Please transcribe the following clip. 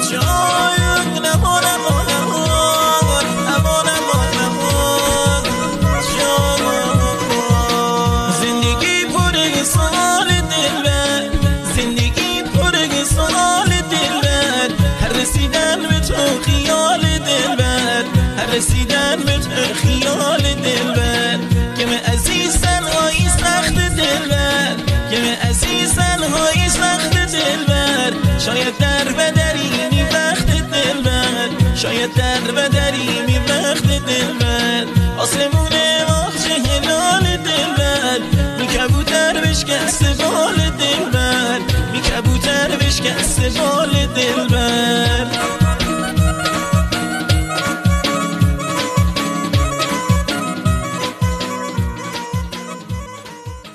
شاید نمان زندگی پر سوال دلبر، زندگی پر سوال دلبر، هر رسیدن به تو خیال دلبر، هر رسیدن به تو خیال دلبر، که من عزیزن های سخت دلبر، که من عزیزن های سخت دلبر، شاید در بدری می وقت دلبر، شاید در بدری می وقت دلبر، آسمون ماه چه هلال دلبر، می کبوتر بشکست بال دلبر، می کبوتر بشکست بال دلبر.